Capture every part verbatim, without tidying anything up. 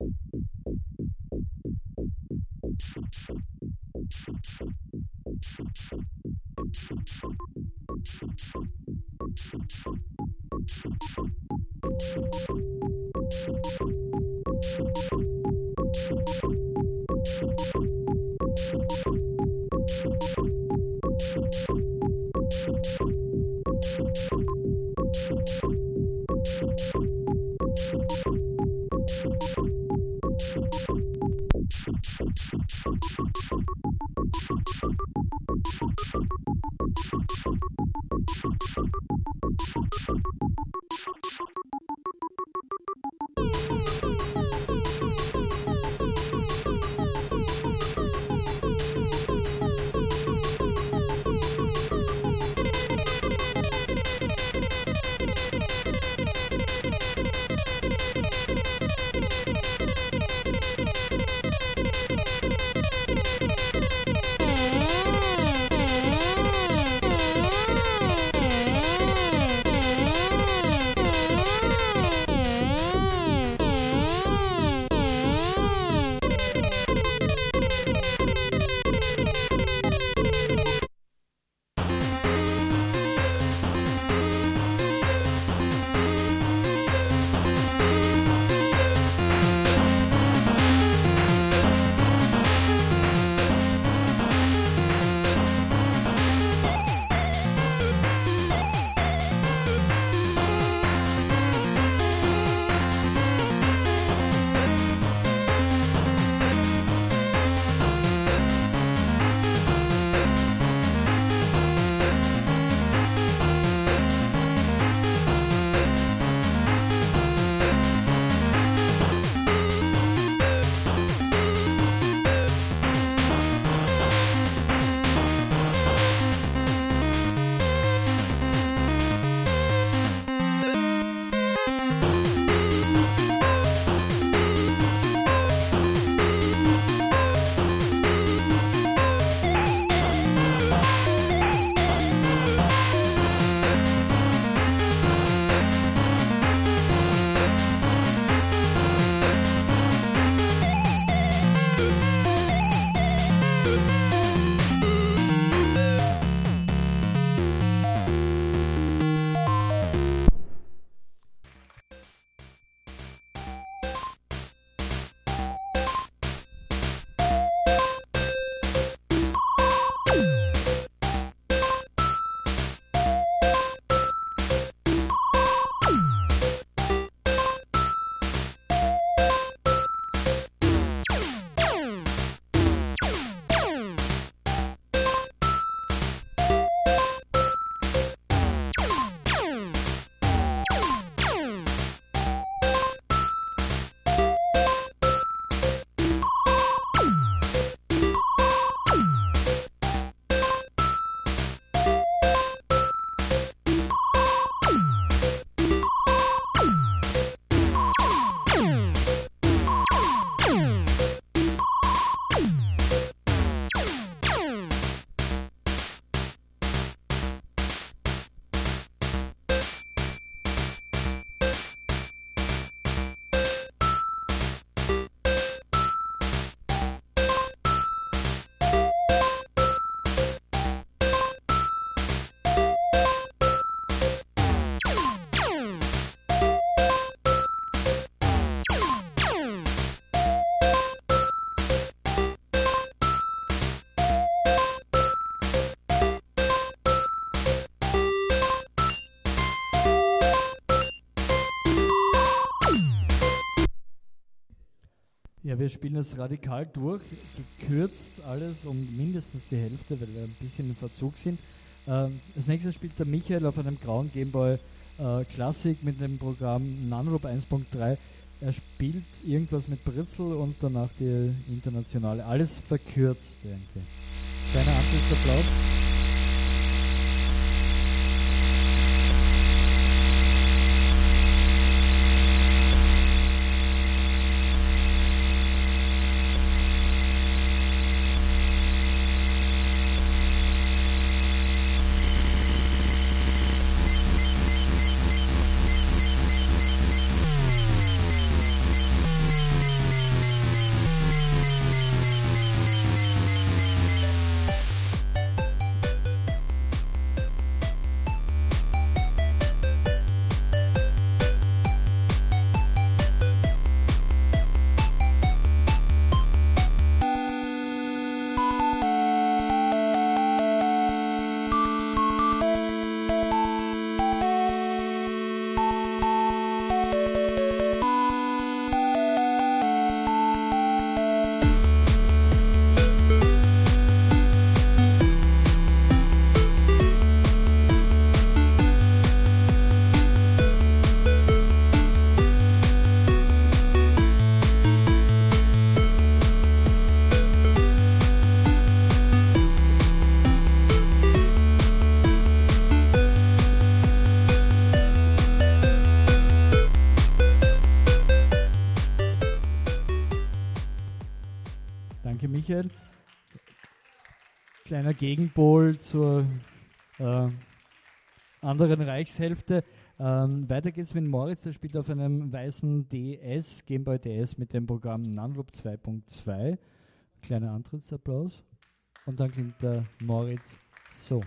Ja, wir spielen das radikal durch, gekürzt alles um mindestens die Hälfte, weil wir ein bisschen im Verzug sind. Ähm, als nächstes spielt der Michael auf einem grauen Gameboy äh, Classic mit dem Programm Nanorob eins Punkt drei. Er spielt irgendwas mit Britzel und danach die internationale. Alles verkürzt irgendwie. Kleiner Anschlussapplaus. danke Michael. Kleiner Gegenpol zur äh, anderen Reichshälfte. Ähm, weiter geht's mit Moritz, der spielt auf einem weißen D S, Game Boy D S mit dem Programm Nanoloop zwei Punkt zwei. Kleiner Antrittsapplaus. Und dann klingt der Moritz so.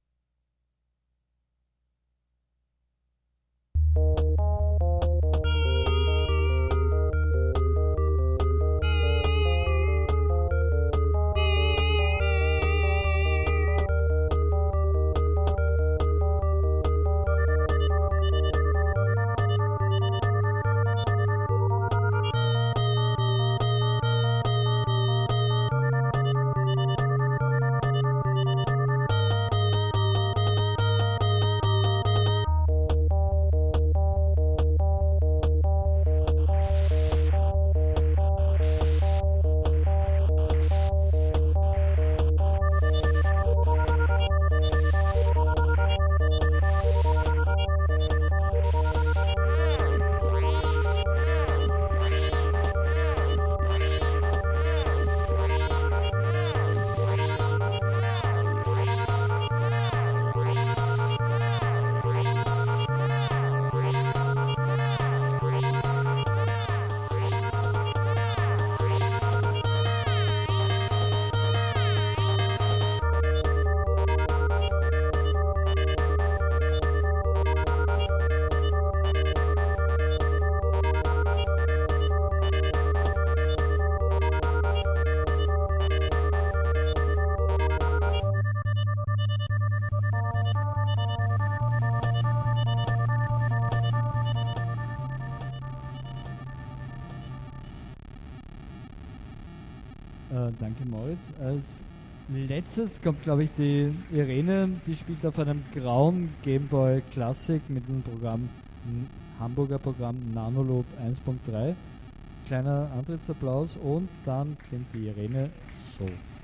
Äh, danke Moritz. Als letztes kommt, glaube ich, die Irene, die spielt auf einem grauen Game Boy Classic mit dem Programm, Hamburger Programm Nanoloop eins Punkt drei. Kleiner Antrittsapplaus und dann klingt die Irene so.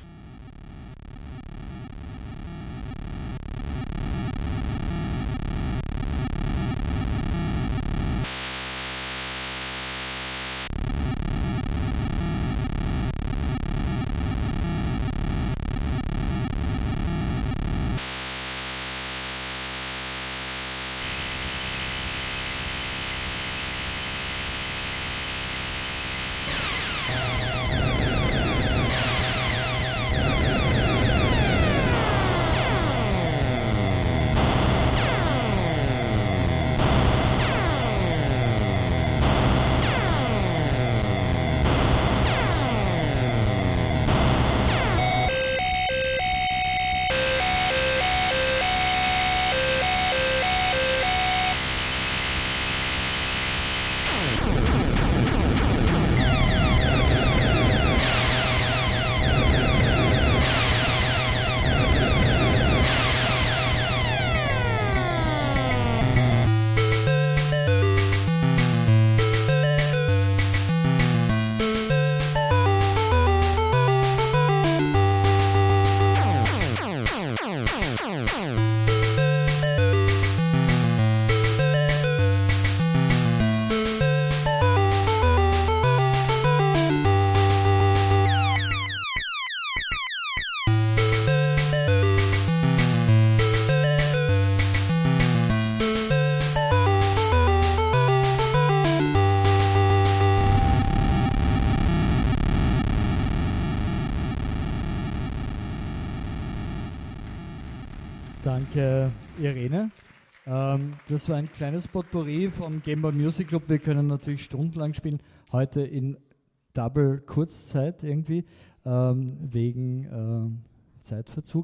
Danke, Irene. Ähm, das war ein kleines Potpourri vom Game Boy Music Club. Wir können natürlich stundenlang spielen, heute in Double Kurzzeit irgendwie, ähm, wegen äh, Zeitverzug.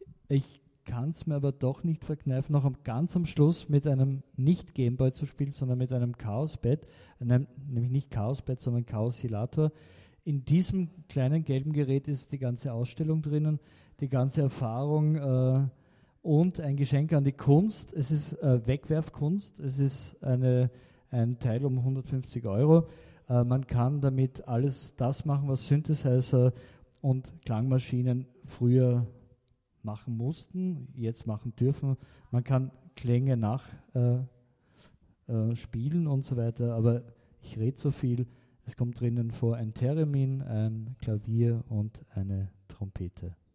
Ich kann es mir aber doch nicht verkneifen, noch am, ganz am Schluss mit einem nicht Game Boy zu spielen, sondern mit einem Chaos-Bed, einem, nämlich nicht Chaos-Bed, sondern Chaosilator. In diesem kleinen gelben Gerät ist die ganze Ausstellung drinnen, die ganze Erfahrung äh, und ein Geschenk an die Kunst. Es ist äh, Wegwerfkunst, es ist eine, ein Teil um hundertfünfzig Euro. Äh, man kann damit alles das machen, was Synthesizer und Klangmaschinen früher machen mussten, jetzt machen dürfen. Man kann Klänge nachspielen äh, äh, und so weiter, aber ich rede so viel. Es kommt drinnen vor ein Theremin, ein Klavier und eine Trompete.